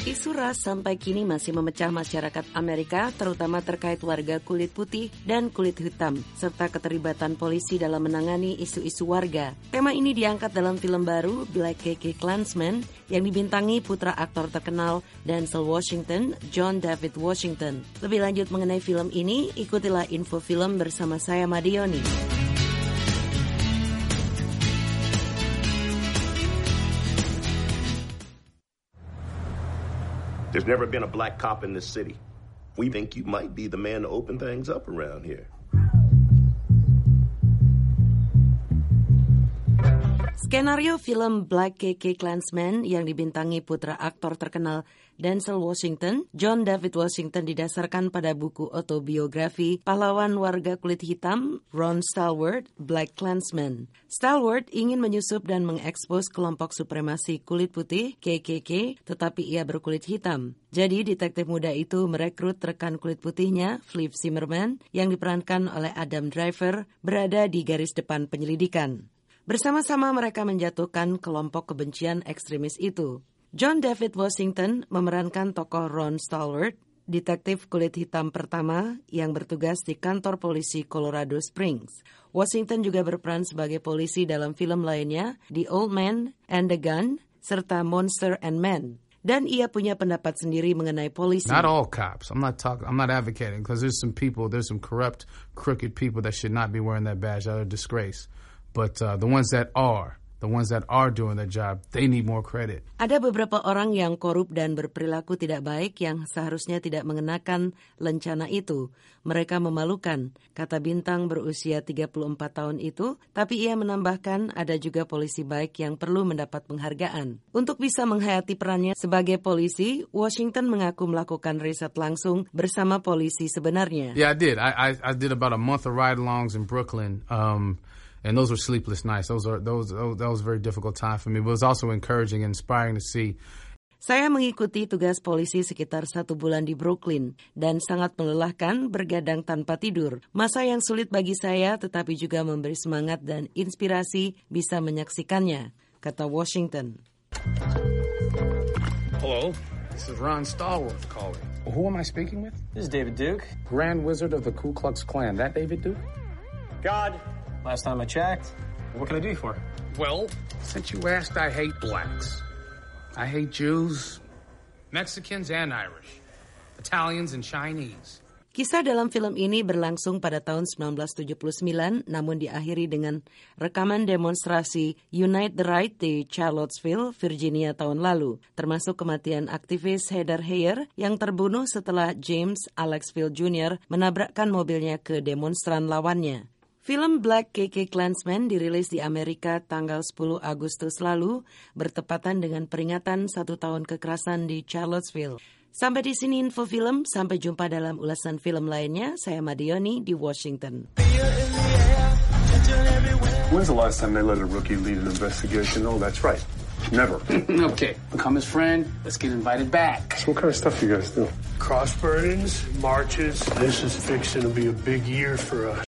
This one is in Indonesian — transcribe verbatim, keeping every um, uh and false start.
Isu ras sampai kini masih memecah masyarakat Amerika, terutama terkait warga kulit putih dan kulit hitam, serta keterlibatan polisi dalam menangani isu-isu warga. Tema ini diangkat dalam film baru Black K K Klansman yang dibintangi putra aktor terkenal Denzel Washington, John David Washington. Lebih lanjut mengenai film ini, ikutilah info film bersama saya Madioni. There's never been a black cop in this city. We think you might be the man to open things up around here. Skenario film Black K K Klansman yang dibintangi putra aktor terkenal Denzel Washington, John David Washington didasarkan pada buku autobiografi pahlawan warga kulit hitam Ron Stallworth, Black Klansman. Stallworth ingin menyusup dan mengekspos kelompok supremasi kulit putih K K K, tetapi ia berkulit hitam. Jadi detektif muda itu merekrut rekan kulit putihnya, Flip Zimmerman, yang diperankan oleh Adam Driver, berada di garis depan penyelidikan. Bersama-sama mereka menjatuhkan kelompok kebencian ekstremis itu. John David Washington memerankan tokoh Ron Stallworth, detektif kulit hitam pertama yang bertugas di kantor polisi Colorado Springs. Washington juga berperan sebagai polisi dalam film lainnya, The Old Man and the Gun, serta Monster and Men. Dan ia punya pendapat sendiri mengenai polisi. Not all cops. I'm not talking. I'm not advocating because there's some people, there's some corrupt, crooked people that should not be wearing that badge. They're a disgrace. But uh, the ones that are, the ones that are doing their job, they need more credit. Ada beberapa orang yang korup dan berperilaku tidak baik yang seharusnya tidak mengenakan lencana itu. Mereka memalukan, kata bintang berusia tiga puluh empat tahun itu, tapi ia menambahkan ada juga polisi baik yang perlu mendapat penghargaan. Untuk bisa menghayati perannya sebagai polisi, Washington mengaku melakukan riset langsung bersama polisi sebenarnya. Yeah, I did. I, I, I did about a month of ride-alongs in Brooklyn. Um, And those were sleepless nights. Those are those, those that was a very difficult time for me. But it was also encouraging and inspiring to see. Saya mengikuti tugas polisi sekitar satu bulan di Brooklyn dan sangat melelahkan bergadang tanpa tidur. Masa yang sulit bagi saya tetapi juga memberi semangat dan inspirasi bisa menyaksikannya, kata Washington. Hello, this is Ron Stallworth calling. Well, who am I speaking with? This is David Duke. Grand Wizard of the Ku Klux Klan. That David Duke? God. Last time I checked. What can I do for? Well, since you asked, I hate blacks. I hate Jews, Mexicans and Irish, Italians and Chinese. Kisah dalam film ini berlangsung pada tahun sembilan belas tujuh puluh sembilan, namun diakhiri dengan rekaman demonstrasi Unite the Right di Charlottesville, Virginia tahun lalu, termasuk kematian aktivis Heather Heyer yang terbunuh setelah James Alexfield Junior menabrakkan mobilnya ke demonstran lawannya. Film Black K K Klansman dirilis di Amerika tanggal sepuluh Agustus lalu, bertepatan dengan peringatan satu tahun kekerasan di Charlottesville. Sampai di sini info film, sampai jumpa dalam ulasan film lainnya. Saya Madioni di Washington. When's the last time they let a rookie lead an investigation? Oh, that's right. Never. Okay, become his friend. Let's get invited back. So what kind of stuff you guys do? Cross burnings, marches. This is fixing to be a big year for us.